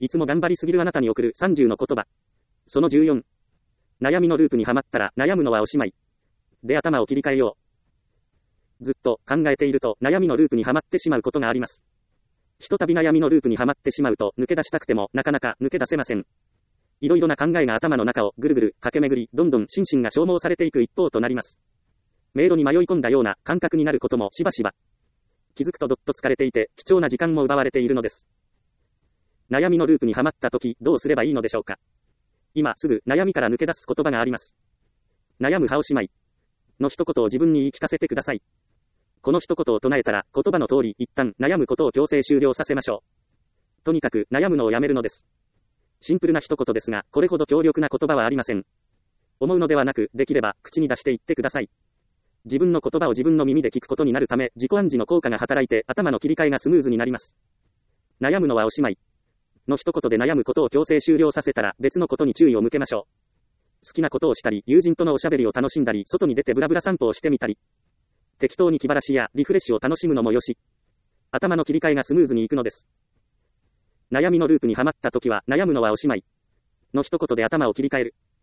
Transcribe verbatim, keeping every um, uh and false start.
いつも頑張りすぎるあなたに送るさんじゅうの言葉。そのじゅうよん。悩みのループにはまったら悩むのはおしまい。で頭を切り替えよう。ずっと考えていると悩みのループにはまってしまうことがあります。ひとたび悩みのループにはまってしまうと抜け出したくてもなかなか抜け出せません。いろいろな考えが頭の中をぐるぐる駆け巡り、どんどん心身が消耗されていく一方となります。迷路に迷い込んだような感覚になることもしばしば。気づくとどっと疲れていて貴重な時間も奪われているのです。悩みのループにはまった時どうすればいいのでしょうか。今すぐ悩みから抜け出す言葉があります。悩むはおしまいの一言を自分に言い聞かせてください。この一言を唱えたら言葉の通り一旦悩むことを強制終了させましょう。とにかく悩むのをやめるのです。シンプルな一言ですが、これほど強力な言葉はありません。思うのではなく、できれば口に出して言ってください。自分の言葉を自分の耳で聞くことになるため、自己暗示の効果が働いて頭の切り替えがスムーズになります。悩むのはおしまいの一言で悩むことを強制終了させたら別のことに注意を向けましょう。好きなことをしたり、友人とのおしゃべりを楽しんだり、外に出てブラブラ散歩をしてみたり、適当に気晴らしやリフレッシュを楽しむのもよし、頭の切り替えがスムーズにいくのです。悩みのループにはまった時は悩むのはおしまいの一言で頭を切り替える。